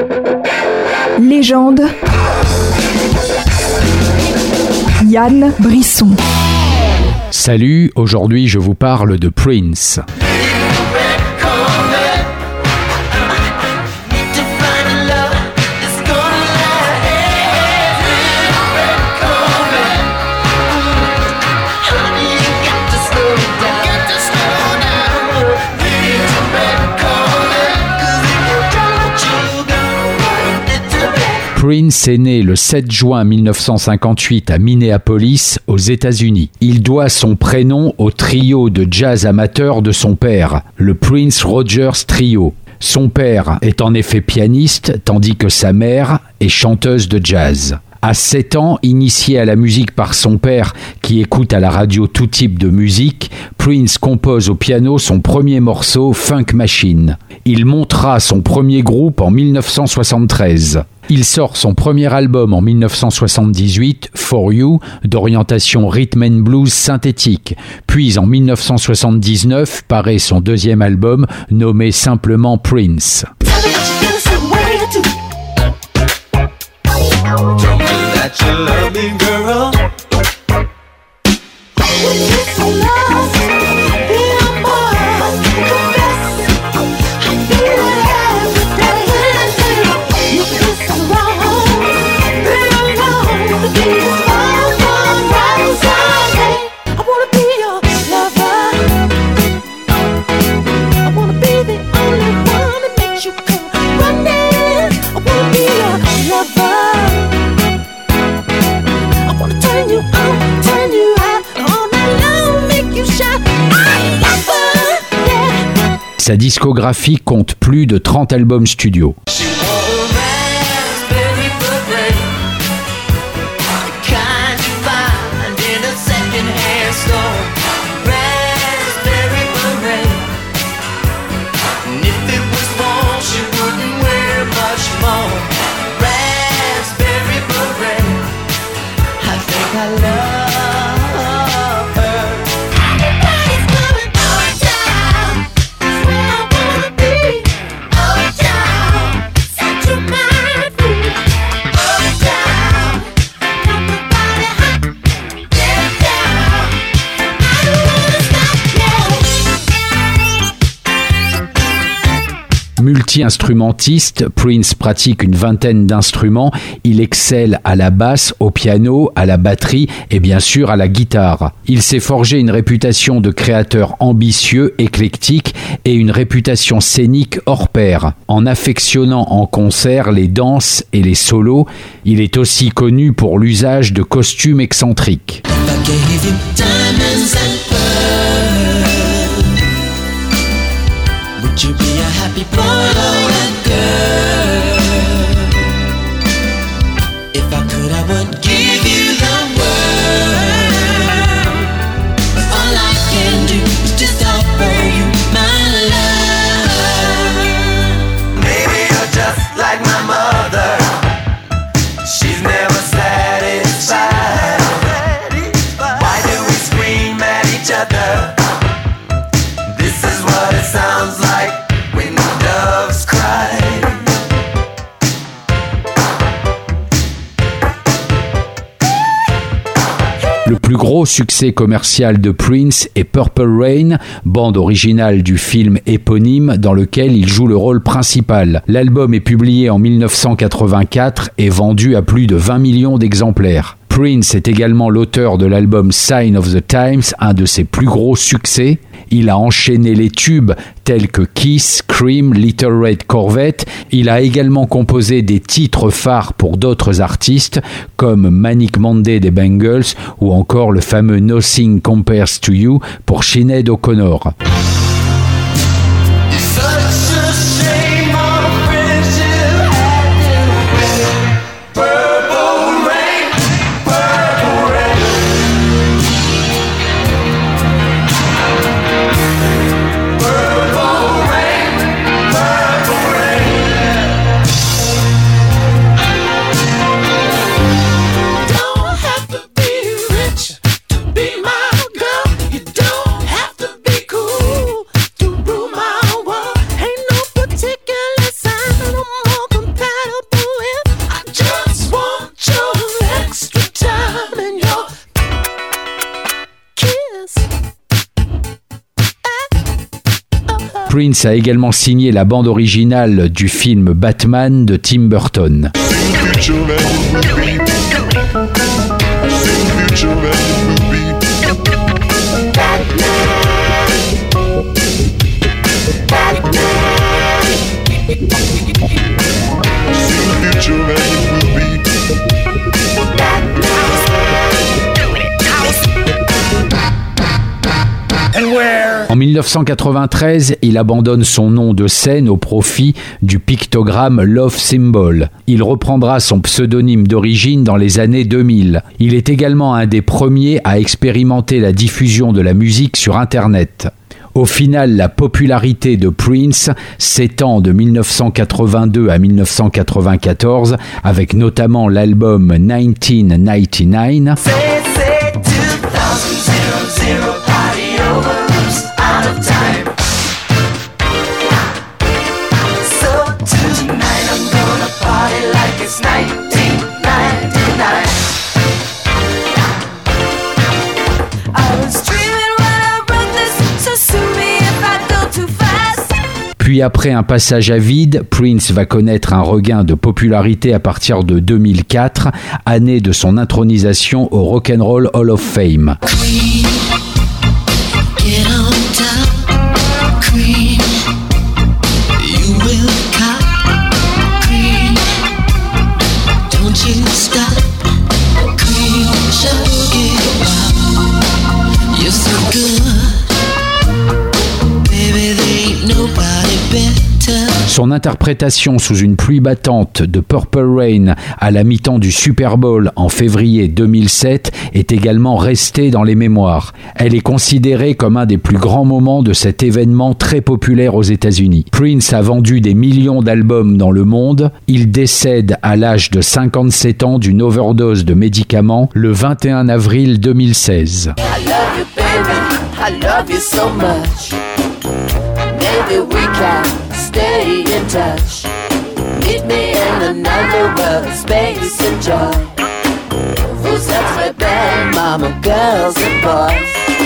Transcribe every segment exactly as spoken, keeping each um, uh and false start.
Légende. Yann Brisson. Salut, aujourd'hui je vous parle de Prince. Prince est né le sept juin mille neuf cent cinquante-huit à Minneapolis, aux États-Unis. Il doit son prénom au trio de jazz amateur de son père, le Prince Rogers Trio. Son père est en effet pianiste, tandis que sa mère est chanteuse de jazz. À sept ans, initié à la musique par son père, qui écoute à la radio tout type de musique, Prince compose au piano son premier morceau, Funk Machine. Il montera son premier groupe en mille neuf cent soixante-treize. Il sort son premier album en mille neuf cent soixante-dix-huit, For You, d'orientation rhythm and blues synthétique. Puis en mille neuf cent soixante-dix-neuf paraît son deuxième album, nommé simplement Prince. Sa discographie compte plus de trente albums studio. Multi-instrumentiste, Prince pratique une vingtaine d'instruments. Il excelle à la basse, au piano, à la batterie et bien sûr à la guitare. Il s'est forgé une réputation de créateur ambitieux, éclectique et une réputation scénique hors pair. En affectionnant en concert les danses et les solos, il est aussi connu pour l'usage de costumes excentriques. Would you be a happy boy or a girl? If I could, I would give you the world. All I can do is just offer you my love. Maybe you're just like my mother. She's never satisfied. Why do we scream at each other? This is what it sounds like. Le plus gros succès commercial de Prince est Purple Rain, bande originale du film éponyme dans lequel il joue le rôle principal. L'album est publié en mille neuf cent quatre-vingt-quatre et vendu à plus de vingt millions d'exemplaires. Prince est également l'auteur de l'album Sign of the Times, un de ses plus gros succès. Il a enchaîné les tubes tels que Kiss, Cream, Little Red Corvette. Il a également composé des titres phares pour d'autres artistes comme Manic Monday des Bangles ou encore le fameux Nothing Compares to You pour Sinéad O'Connor. Be my girl, you don't have to be cool to rule my world. Ain't Prince a également signé la bande originale du film Batman de Tim Burton. En dix-neuf cent quatre-vingt-treize, il abandonne son nom de scène au profit du pictogramme Love Symbol. Il reprendra son pseudonyme d'origine dans les années deux mille. Il est également un des premiers à expérimenter la diffusion de la musique sur Internet. Au final, la popularité de Prince s'étend de dix-neuf cent quatre-vingt-deux à dix-neuf cent quatre-vingt-quatorze, avec notamment l'album dix-neuf quatre-vingt-dix-neuf. Puis après un passage à vide, Prince va connaître un regain de popularité à partir de deux mille quatre, année de son intronisation au Rock and Roll Hall of Fame. Queen, get on top, Queen, you will cut, Queen, don't you stop, Queen, show it up, you're so good. Son interprétation sous une pluie battante de Purple Rain à la mi-temps du Super Bowl en février deux mille sept est également restée dans les mémoires. Elle est considérée comme un des plus grands moments de cet événement très populaire aux États-Unis. Prince a vendu des millions d'albums dans le monde. Il décède à l'âge de cinquante-sept ans d'une overdose de médicaments le vingt et un avril deux mille seize. I love you, baby. I love you so much. Maybe we can stay in touch. Meet me in another world, space and joy. Vous êtes très belles, mama, girls and boys.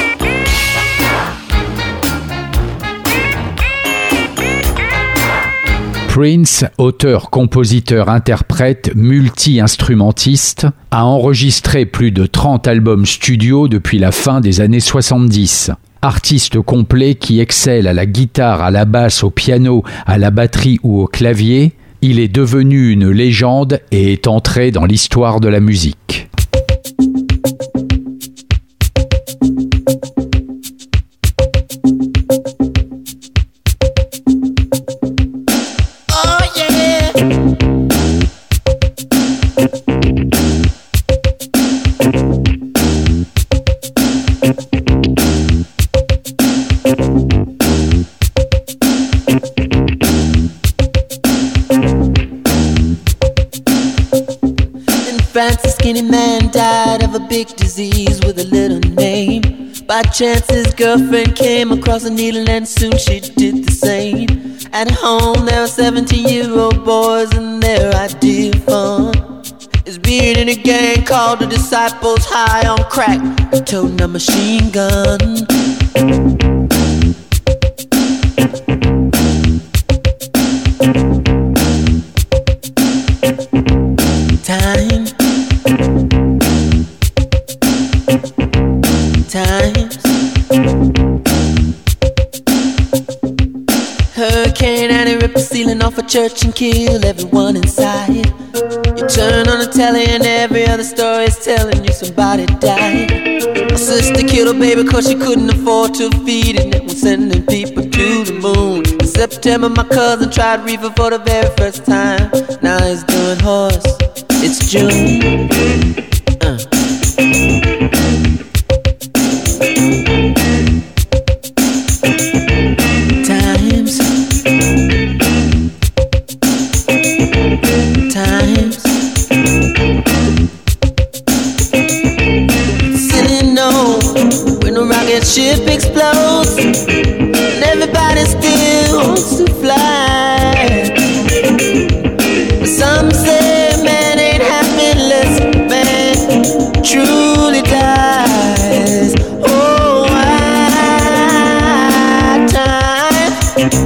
Prince, auteur, compositeur, interprète, multi-instrumentiste, a enregistré plus de trente albums studio depuis la fin des années soixante-dix. Artiste complet qui excelle à la guitare, à la basse, au piano, à la batterie ou au clavier, il est devenu une légende et est entré dans l'histoire de la musique. France, a skinny man died of a big disease with a little name. By chance his girlfriend came across a needle and soon she did the same. At home there were seventeen-year-old boys and their idea of fun is being in a gang called the Disciples, high on crack and toting a machine gun. Time Times Hurricane and it ripped the ceiling off a church and killed everyone inside. You turn on the telly and every other story is telling you somebody died. My sister killed her baby cause she couldn't afford to feed it and was sending people to the moon. In September my cousin tried reefer for the very first time. Now he's doing horse. It's June. Uh. Times. Times. Sitting on when a rocket ship explodes and everybody still wants to fly. But some say man ain't happy unless man truly dies. Oh, why time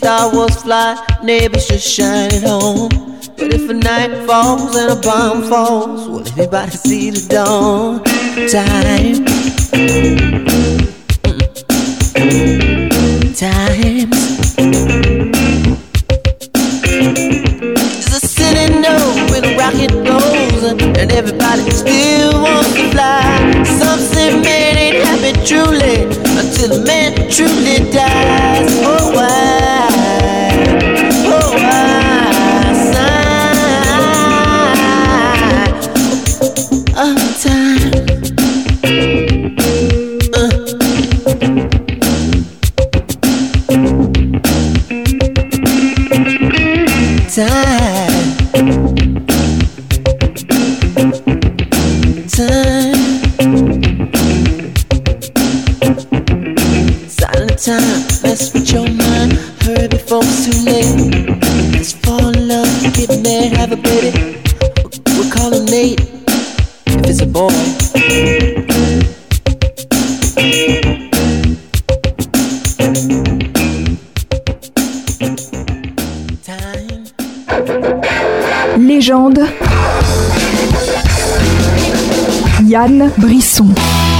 Star Wars fly, neighbors just shine at home. But if a night falls and a bomb falls, will anybody see the dawn? Time, times. There's a city note when a rocket goes, and everybody still wants to fly. Some say man ain't happy truly until the man truly dies. Oh why, oh why, sign of time. Time, time, silent time, mess with your mind. Hurry before it's too late. Let's fall in love, get married, have a baby. We'll call him Nate, if it's a boy. Légende. Yann Brisson.